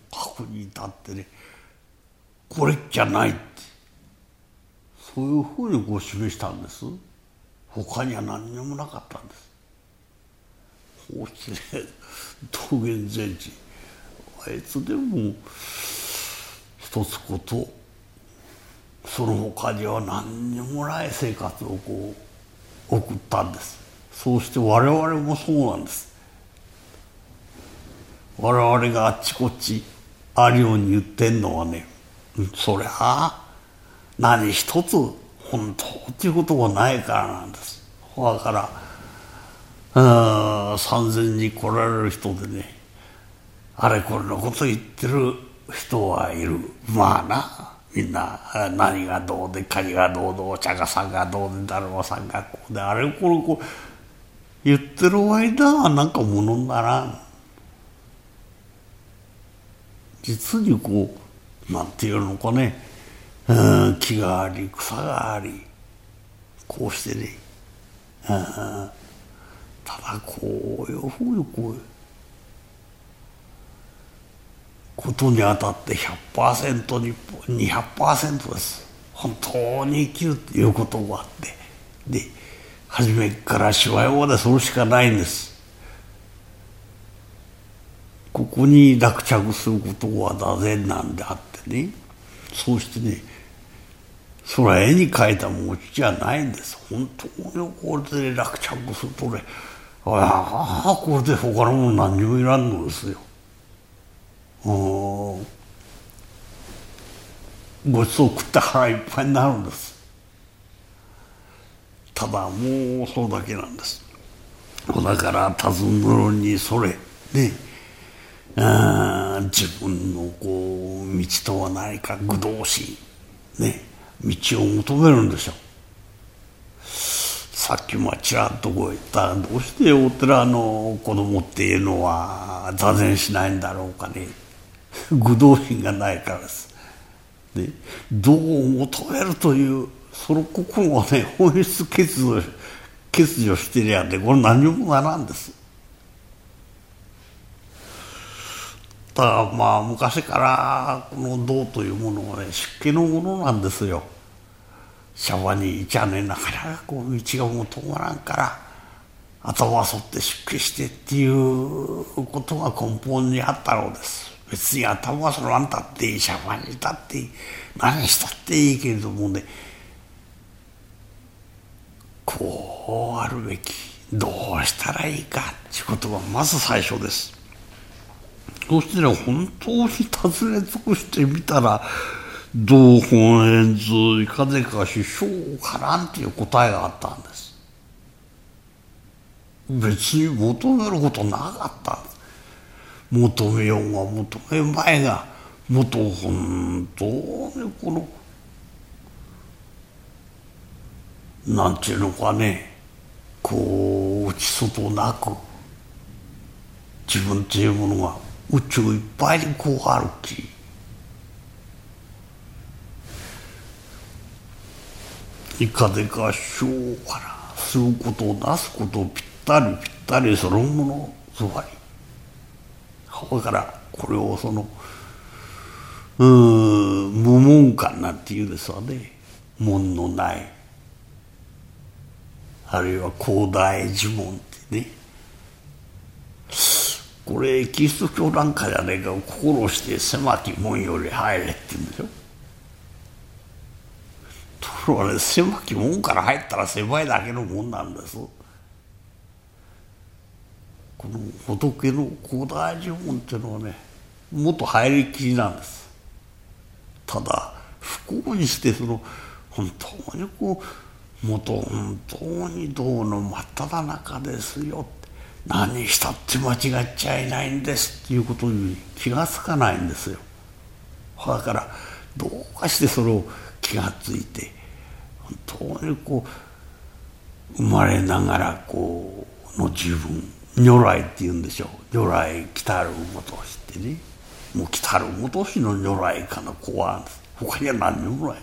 確に至ってね、これっきゃないって、そういうふうにこう示したんです。他には何にもなかったんです。こうしてね、道元禅師、あいつでも一つこと、その他には何にもない生活をこう送ったんです。そうして我々もそうなんです。我々があっちこっちあるように言ってんのはね、そりゃあ何一つ本当っていうことがないからなんです。だから参禅に来られる人でね、あれこれのこと言ってる人はいる。まあな、みんな何がどうでカニがどうでお茶がさんがどうでだるまさんがこうであれこれこう言ってる間はなんかものにならん。実にこうなんていうのかね、木があり草があり、こうしてね、ただこういうふうにこうことにあたって 100% に 200% です。本当に生きるということがあって、で初めからしわいまでそれしかないんです。ここに落着することは座禅なんであってね、そうしてね、それは絵に描いた餅じゃないんです。本当にこれで落着するとね、ああこれで他のもの何にもいらんのですよ。ごちそう食って腹いっぱいになるんです。ただもうそれだけなんです。だから尋ねるにそれね、自分のこう道とは何か愚道心ね、道を求めるんでしょう。さっきもちらっとこう言った、どうしてお寺の子供っていうのは座禅しないんだろうかね。愚道心がないからです。で道を求めるというその心をね、本質欠如してりゃね、これ何にもならんです。だからまあ昔からこの道というものはね、湿気のものなんですよ。シャバにいちゃね、なかなかこう道が求まらんから頭を反って出家してっていうことが根本にあったのです。別に頭を反らんたっていい、シャバにいたっていい、何したっていいけれどもね、こうあるべき、どうしたらいいかっていうことがまず最初です。そしてね、本当に尋ね尽くしてみたら、道本円図いかでかし小からんっていう答えがあったんです。別に求めることなかったんです。求めようが求めまいが、もっと本当にこのなんていうのかね、こう内外なく自分っていうものが宇宙いっぱいにこうあるき、いかでかしょうからすることなすことぴったりそのものつまり、だからこれをその無門観なんていうですわね。門のない、あるいは広大呪文ってね、これキリスト教なんかじゃねえか、心して狭き門より入れって言うんでしょ。ところがね、狭き門から入ったら狭いだけのもんなんです。この仏の広大呪文っていうのはね、もっと入りきりなんです。ただ不幸にしてその本当にこう本当に道の真っ只中ですよ、何したって間違っちゃいないんですっていうことに気がつかないんですよ。だからどうかしてそれを気がついて、本当にこう生まれながらこうの自分、如来っていうんでしょう。如来来たるもとしってね、もう来たるもとしの如来かの子は他には何にもない。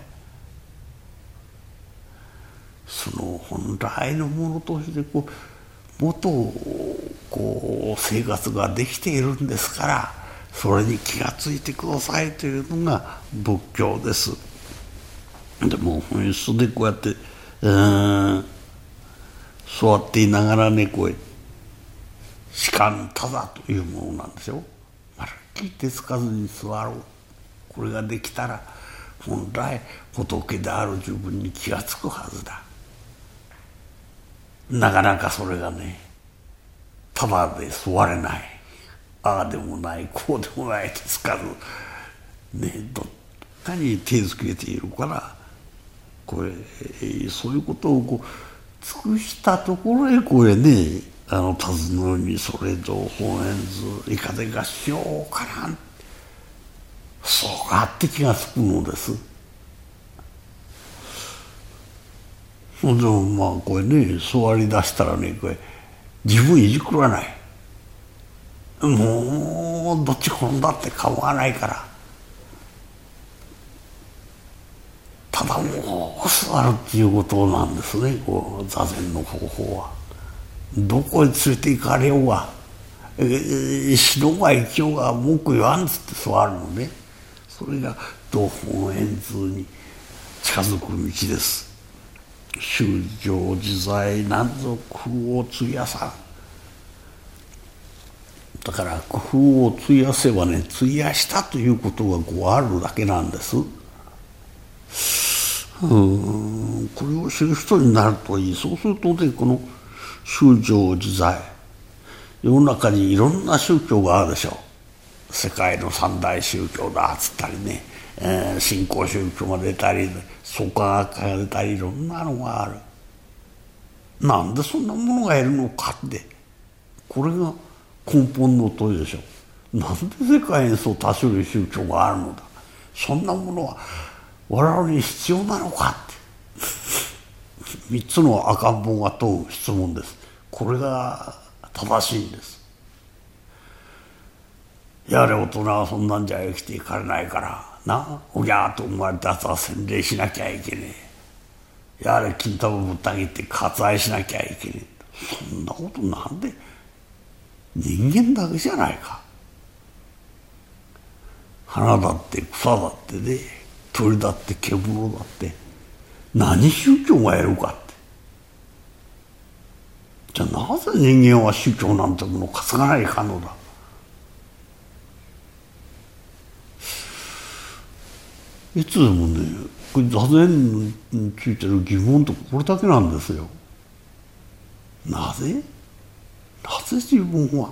その本来のものとしてこうもっとこう生活ができているんですから、 それに気がついてくださいというのが仏教です。でも本質でこうやって座っていながらね、こう士官ただというものなんですよ。まるっきり手つかずに座ろう。これができたら本来仏である自分に気がつくはずだ。なかなかそれがね、ただで座れない。ああでもないこうでもない手つかずね、どっかに手つけているから、これそういうことをこう尽くしたところへこれね、尋ねにそれと本円図いかでがしようかな、そうかって気がつくのです。でもまあこれね、座りだしたらね、これ自分いじくらない。もうどっち転んだって構わないから、ただもう座るっていうことなんですね、こう座禅の方法は。どこへ連れて行かれようが、死のうが生きようが文句言わんつって座るのね。それが道本円通に近づく道です。宗常自在何ぞ工夫を費やさん。だから工夫を費やせばね、費やしたということがこうあるだけなんです。これを知る人になるといい。そうするとね、この宗常自在、世の中にいろんな宗教があるでしょう。世界の三大宗教だっつったりね、新興宗教が出たり創価学会が出たり、いろんなのがある。なんでそんなものがいるのかって、これが根本の問いでしょう。なんで世界にそう多種類宗教があるのだ、そんなものは我々に必要なのかって3つの赤ん坊が問う質問です。これが正しいんです。やれ大人はそんなんじゃ生きていかれないからな、おぎゃーと生まれたやつは洗礼しなきゃいけねえ、やれ金玉ぶった切って割愛しなきゃいけねえ、そんなことなんで、人間だけじゃないか。花だって草だってね、鳥だって獣だって、何宗教がやるかって。じゃあなぜ人間は宗教なんてものを担がないかんのだ。いつでもね、これ座禅についてる疑問とこれだけなんですよ。なぜ自分は。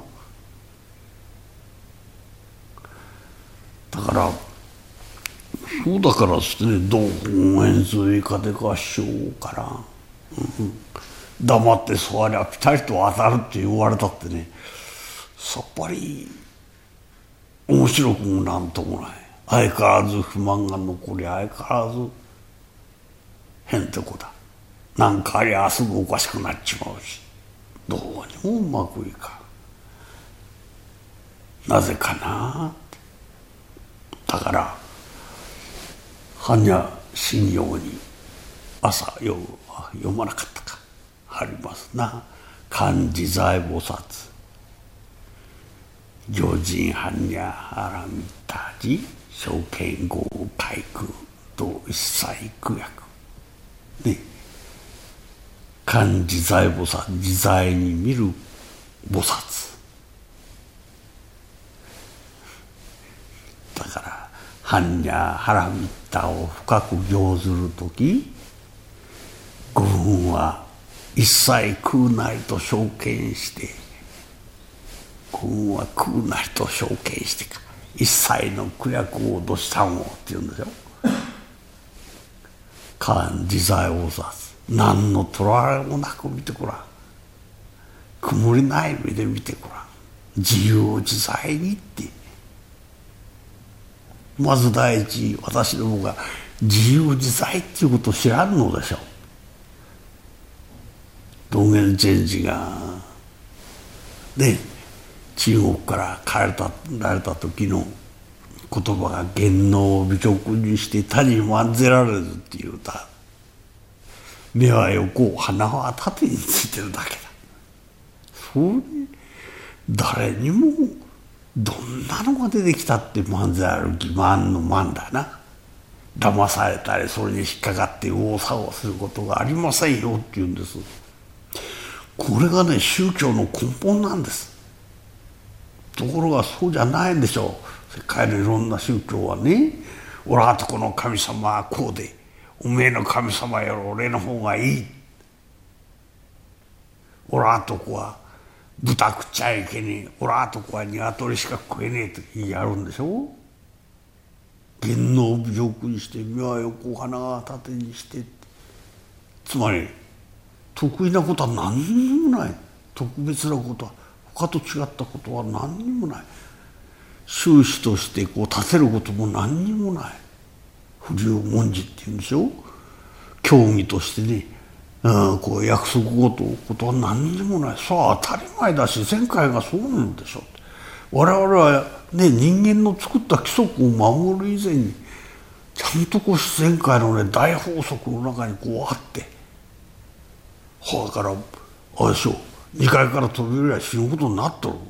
だからそうだからしてね、道本円髄かでかしようから、黙って座りゃピタリと当たるって言われたってね、さっぱり面白くもなんともない。相変わらず不満が残り、相変わらずへんてこだ。なんかありゃすぐおかしくなっちまうし、どうにもうまくいかん。なぜかなって。だから般若心経に朝夜は読まなかったかありますな。観自在菩薩行人般若波羅蜜多寺正見豪快空と一切苦薬ね。観自在菩薩、自在に見る菩薩だから、般若波羅蜜多を深く行ずるとき、五分は一切空なりと証見して、五分は空なりと証見してか、一切の苦薬を脅したもって言うんでしょ。観自在菩薩、何のとらわれもなく見てごらん。曇りない目で見てごらん。自由自在にって。まず第一、私どもが自由自在っていうことを知らんのでしょう。道元禅師がね、中国から帰られた時の言葉が言能を美徳にして他にまんぜられずっていう歌。目は横、鼻は縦についてるだけだ。そう誰にもどんなのが出てきたって漫才歩き万の万だな。騙されたりそれに引っかかって右往左往することがありませんよって言うんです。これがね宗教の根本なんです。ところがそうじゃないんでしょう。世界のいろんな宗教はね、俺はとこの神様はこうで、おめえの神様より俺の方がいい、俺はとこは豚食っちゃいけねえ、俺はとこは鶏しか食えねえと言いやるんでしょ。言能を侮辱にして身は横鼻は縦にして、つまり得意なことは何にもない。特別なことは他と違ったことは何にもない。宗師としてこう立てることも何にもない。不良文字っていうんでしょ。教義としてね、こう約束ことは何にもない。そう当たり前だし前回がそうなんでしょう。我々はね人間の作った規則を守る以前にちゃんとこう自然界のね大法則の中にこうあって、だからあれでしょ、2階から飛び降りゃ死ぬことになっとる。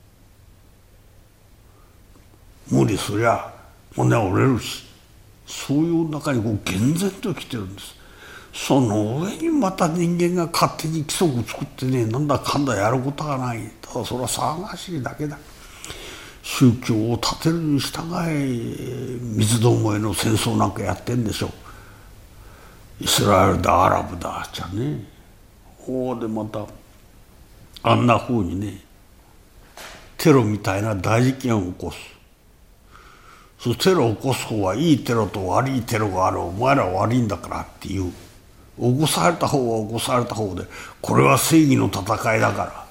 無理すりゃ骨は折れるし、そういう中にこう厳然と生きてるんです。その上にまた人間が勝手に規則を作ってね、なんだかんだやることがない。ただそれは騒がしいだけだ。宗教を立てるに従い三つどもえの戦争なんかやってんでしょう。イスラエルだアラブだじゃね。でまたあんなふうにねテロみたいな大事件を起こす。そのテロを起こす方はいいテロと悪いテロがある、お前らは悪いんだからっていう、起こされた方は起こされた方で、これは正義の戦いだから、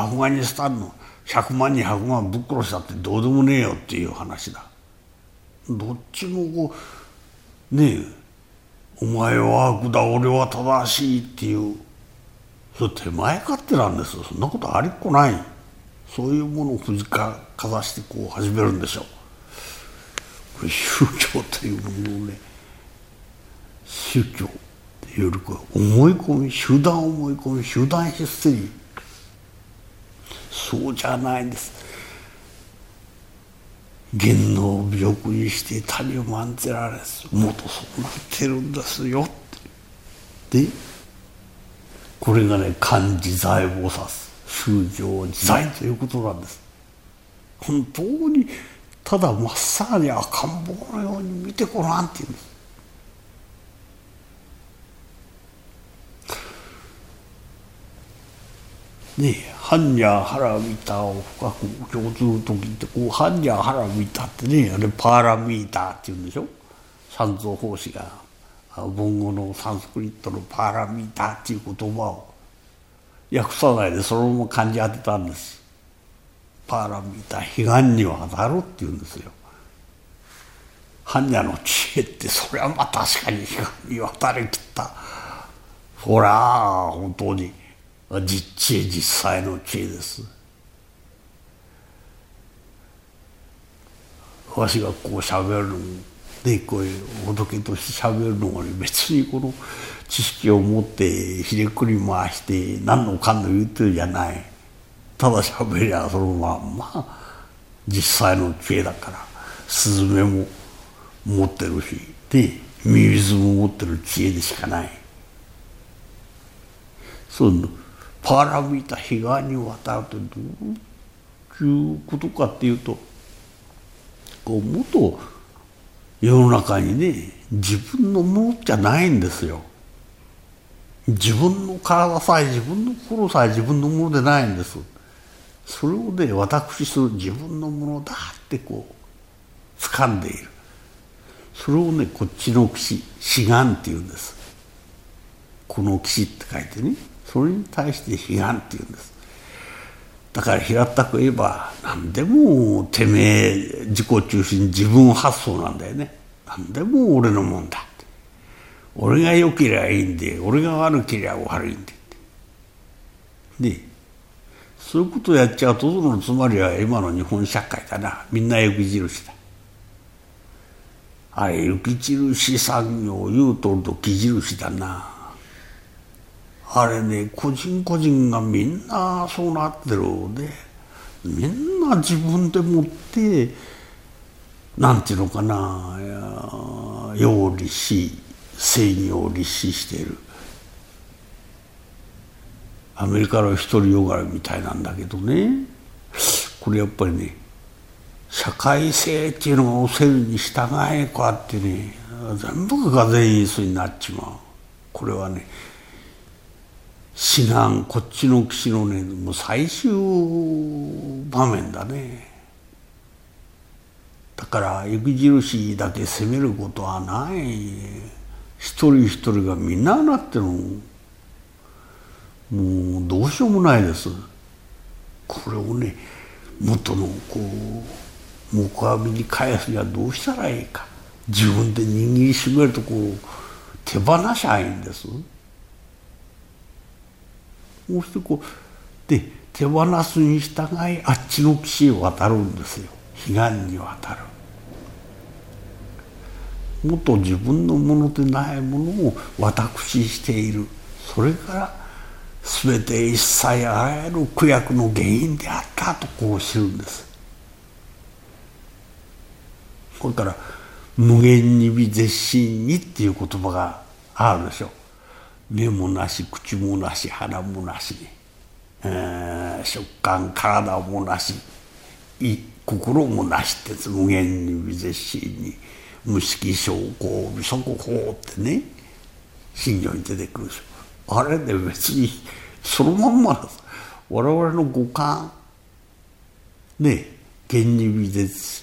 アフガニスタンの100万200万ぶっ殺したってどうでもねえよっていう話だ。どっちもこうねえ、お前は悪だ俺は正しいっていう、それ手前勝手なんです。そんなことありっこない。そういうものを藤かざしてこう始めるんでしょう。これ宗教というものをね、宗教っていうより思い込み、集団思い込み、集団ヒステリー、そうじゃないんです。言能を侮辱にして谷を満ぜられる、もっとそうなってるんですよって。でこれがね漢自在を指す宗教自在ということなんです。本当にただまっさらに赤ん坊のように見てごらんっていうんです。ねえ、般若波羅蜜多を深く共通と聞いて、こう般若波羅蜜多ってね、あれパーラミーターっていうんでしょ。三蔵法師が文語のサンスクリットのパーラミーターっていう言葉を訳さないでそのまま漢字当てたんです。パーラミーター、彼岸に渡るっていうんですよ。般若の知恵ってそれはまあ確かに彼岸に渡りきった、ほら本当に実知恵実際の知恵です。わしがこうしゃべるのでこういう仏としてしゃべるのがね、別にこの知識を持ってひれくり回して何のかんの言うてるじゃない。ただしゃべりゃそのまんま実際の知恵だから、スズメも持ってるしでミミズも持ってる知恵でしかない。そういうのパーラミータ彼岸に渡るとどういうことかっていうと、こうもっと世の中にね自分のものじゃないんですよ。自分の体さえ自分の心さえ自分のものでないんです。それをね私する自分のものだってこう掴んでいる。それをねこっちの岸志願っていうんです。この岸って書いてね、それに対して志願っていうんです。だから平たく言えば何でもてめえ自己中心自分発想なんだよね。何でも俺のもんだって、俺が良けりゃいいんで俺が悪けりゃ悪いんでで、そういうことをやっちゃうとそのつまりは今の日本社会だな。みんな雪印だ。あれ雪印産業言うとると木印だな。あれね個人個人がみんなそうなってるので、 みんな自分でもってなんていうのかな、用立し正義を立ししている。アメリカの独りよがりみたいなんだけどね、これやっぱりね、社会性っていうのが教えるに従えこうやってね、全部が全員数になっちまう。これはね、志願こっちの岸のね、もう最終場面だね。だから雪印だけ責めることはない。一人一人がみんななってのもうどうしようもないです。これをね、元のこう木阿弥に返すにはどうしたらいいか。自分で握りしめるとこう手放しゃいいんです。もうしてこうで手放すに従いあっちの岸へ渡るんですよ。彼岸に渡る。もっと自分のものでないものを私している。それから全て一切あらゆる苦役の原因であったとこう知るんです。これから無限に微絶心にっていう言葉があるでしょ。目もなし口もなし鼻もなし、食感体もなし心もなしって無限に微絶心に無色証拠微速法ってね、信条に出てくるでしょ。あれで別にそのまんまです。我々の五感ね、原に微絶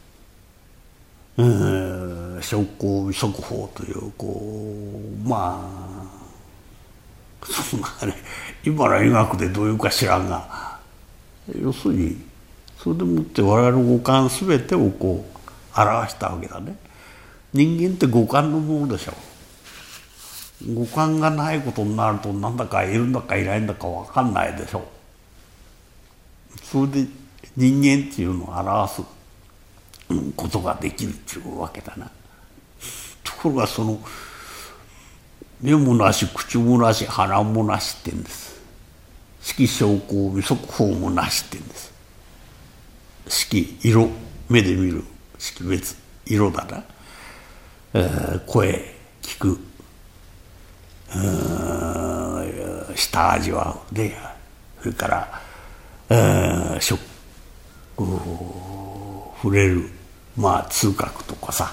証拠微速法というこうまあそんなね、今の医学でどういうか知らんが、要するにそれでもって我々の五感全てをこう表したわけだね。人間って五感のものでしょ。五感がないことになるとなんだかいるんだかいないんだか分かんないでしょ。それで人間っていうのを表すことができるっていうわけだな。ところがその目もなし口もなし鼻もなしって言うんです。色証拠微速法もなしって言うんです。色色目で見る識別色だな、声聞く舌味わうで、それから触れるまあ痛覚とかさ、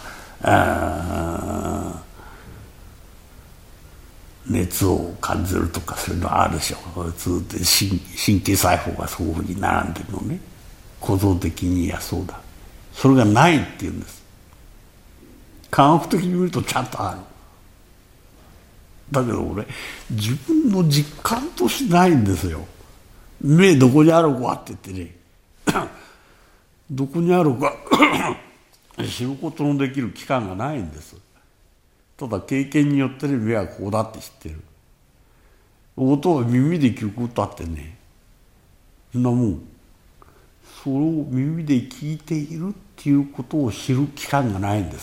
熱を感じるとかそういうのあるでしょ。ずっと神経細胞がそういうふうに並んでるのね。構造的にはそうだ。それがないっていうんです。科学的に見るとちゃんとある。だけど俺自分の実感としてないんですよ。目どこにあるかって言ってねどこにあるか知ることのできる期間がないんです。ただ経験によってね、目はこうだって知ってる。音を耳で聞くことあってね、そんなもんそれを耳で聞いているっていうことを知る期間がないんです。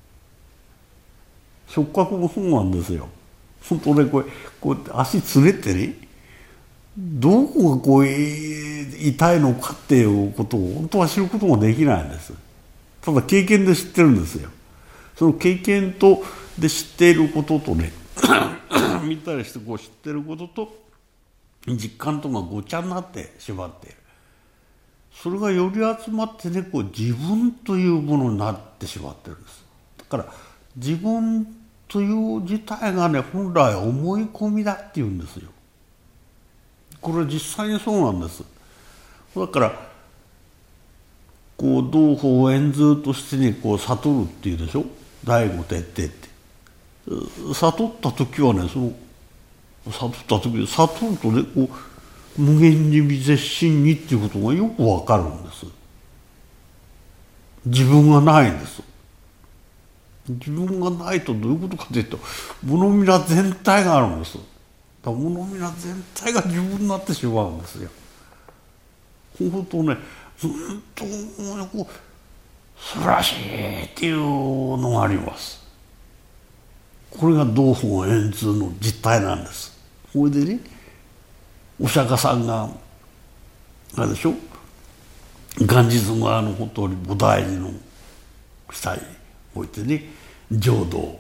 触覚もそうなんですよ。本当ね、こう足つねってね、どこがこう痛いのかっていうことを本当は知ることができないんです。ただ経験で知ってるんですよ。その経験で知っていることとね見たりしてこう知ってることと実感とがごちゃになってしまっている。それがより集まってね、こう自分というものになってしまってるんです。だから自分という自体がね、本来思い込みだっていうんですよ。これは実際にそうなんです。だからこう道法円図としてね、こう悟るっていうでしょ。第五徹底って悟った時はね、その悟った時悟るとね、こう無限に微絶心にっていうことがよくわかるんです。自分がないんです。自分がないとどういうことかというと、物見ら全体があるんです。だから物見ら全体が自分になってしまうんですよ。本当ね、本当にこう素晴らしいっていうのがあります。これが道法円通の実態なんです。これでね、お釈迦さんがあれでしょ、 ガンジス川のほとり菩提寺の下に置いてね、浄土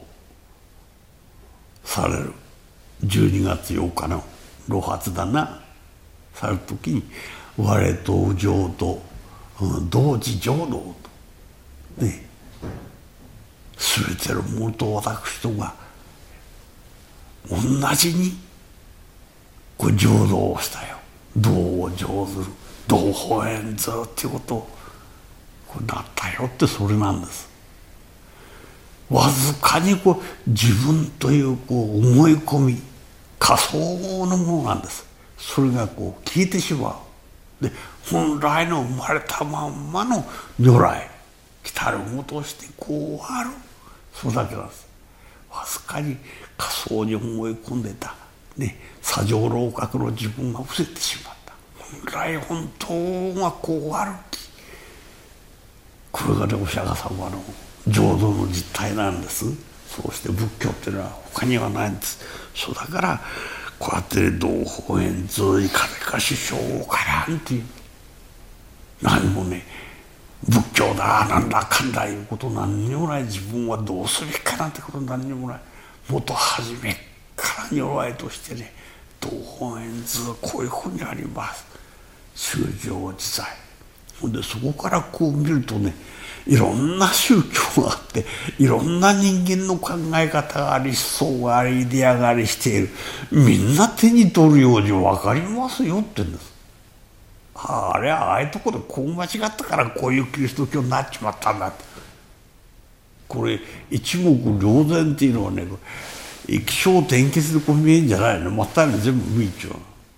される12月8日の露発だなされる時に、我と浄土、同時浄土とね、全てのものと私とが同じにこう浄土をしたよ、道を浄ずる道法円図っていうことをこうなったよって、それなんです。わずかにこう自分というこう思い込み、仮想のものなんです。それがこう消えてしまう。で本来の生まれたまんまの如来来たるもとしてこうある、それだけなんです。わずかに仮想に思い込んでたね、左上楼閣の自分が伏せてしまった。本来本当はこうあるき、これがねお釈迦様の浄土の実態なんです。そうして仏教っていうのは他にはないんです。そうだからこうやって道法円図いかれか首相からんっていう、何もね仏教だなんだかんだいうこと何にもない、自分はどうすべきかなんてこと何にもない。もっと初めから如来としてね、道法円図はこういうふうにあります、宗常自在。ほんでそこからこう見るとね、いろんな宗教があって、いろんな人間の考え方があり、思想があり、イデアがありしている。みんな手に取るように分かりますよって言うんです。あれはああいうところでこう間違ったからこういうキリスト教になっちまったんだって。これ一目瞭然っていうのはね、気象転結でこう見えるんじゃないの、またね全部見ちゃう。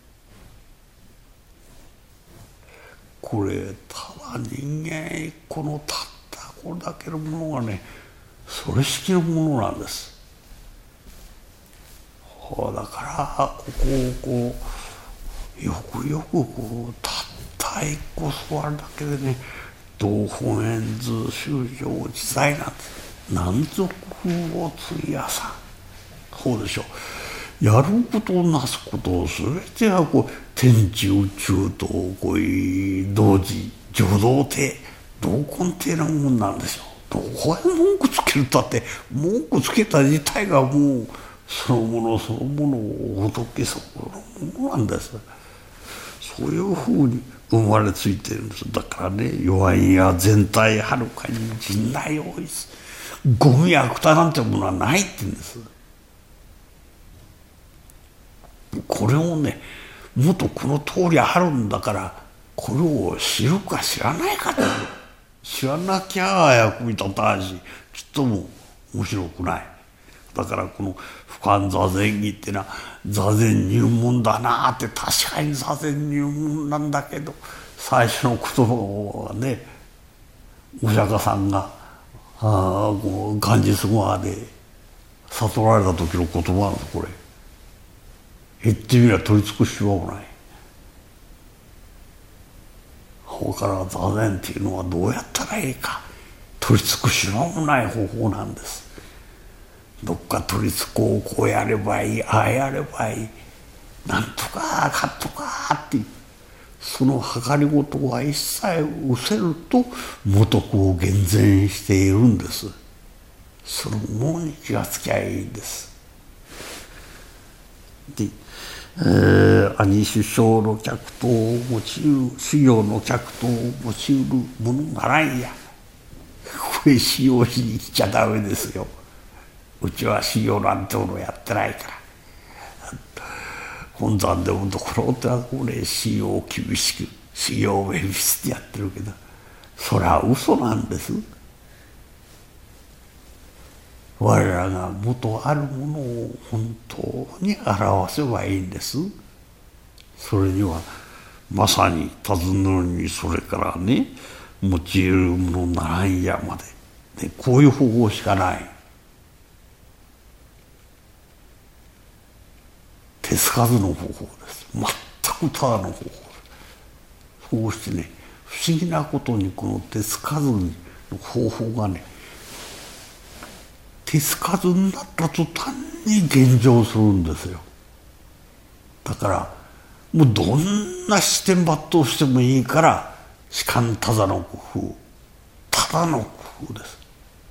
これただ人間一個のたったこれだけのものがね、それ式のものなんです。だからここをこうよくよくこうたった一個座るだけでね、道本円図宗常自在なんです。何足風を費やさん、そうでしょう。やることなすことを全てはこう天地宇宙とこういう同時助動体同根体なもんなんですよ。どこへ文句つけるったって、文句つけた自体がもうそのものそのものを仏そのものなんです。そういうふうに生まれついてるんです。だからね、弱いや全体はるかに陣内多いです。ゴミや芥なんてものはないって言うんです。これをね、もっとこの通りあるんだからこれを知るか知らないかと、知らなきゃ役に立たんし、ちっとも面白くない。だからこの不観座禅儀ってのは座禅入門だなって、確かに座禅入門なんだけど、最初の言葉はね、お釈迦さんがガンジス川で悟られた時の言葉なんです。これ言ってみれば取り尽くしようもない。ここから座禅っていうのはどうやったらいいか、取り尽くしようもない方法なんです。どっか取りつこう、こうやればいい、ああやればいい、なんとかかんとかっていう、その計りごとは一切失せると元くを厳然しているんです。そのものに気がつきゃいいんです。で、兄首相の客とを用いる、修行の客とを用いるものならんや。これ使用しに来ちゃダメですよ。うちは修行なんてものやってないから。本山でもところってはこれ修行を厳しく、修行を厳しくやってるけど、それは嘘なんです。我らが元あるものを本当に表せばいいんです。それにはまさに尋ねるにそれからね、用いるものならんやまで、こういう方法しかない。手つかずの方法です。全くただの方法です。そうしてね、不思議なことにこの手つかずの方法がね、手つかずになった途端に現状するんですよ。だからもうどんな視点抜刀してもいいから士官ただの工夫、ただの工夫です。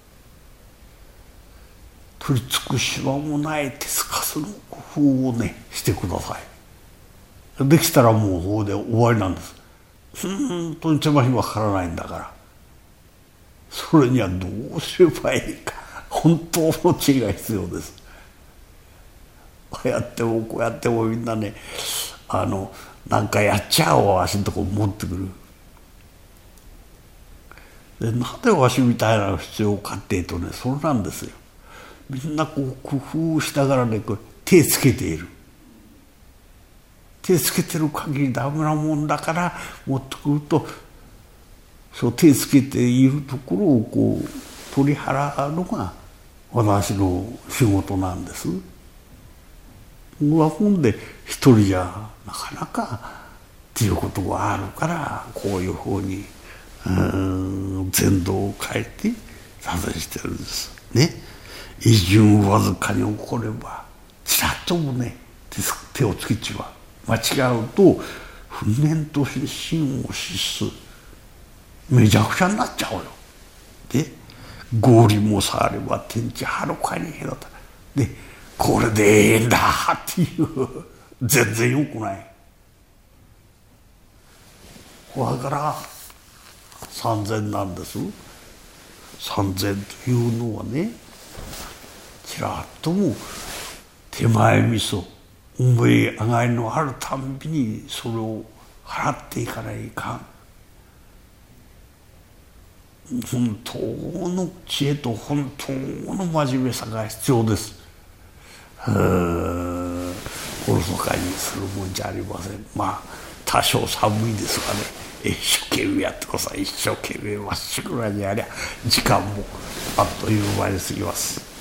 取り尽くしはもない手つかずの工夫をねしてください。できたらもうここで終わりなんです。本当に手間暇かからないんだから。それにはどうすればいいか、本当の知恵が必要です。こうやってもこうやってもみんなね、なんかやっちゃおうわしのとこ持ってくる。でなんでわしみたいなの必要かっていうとね、それなんですよ。みんなこう工夫しながらね、こう手つけている。手つけてる限りダメなもんだから持ってくると、そう手つけているところをこう取り払うのが私の仕事なんです。ほんで一人じゃなかなかっていうことがあるから、こういうふうに全道を変えて撮影してるんですね。一瞬わずかに起こればちらっともね手をつけちまう。間違うと不念として心を失す、めちゃくちゃになっちゃうよ。で氷も触れば天地はるかに隔たる。でこれでええんだっていう全然よくない。だから三千なんです。三千というのはね、ちらっとも手前味噌思い上がりのあるたんびにそれを払っていかないかん。本当の知恵と本当の真面目さが必要です。おろそかにするもんじゃありません。まあ多少寒いですがね、一生懸命やってください。一生懸命まっしぐらにやりゃ時間もあっという間に過ぎます。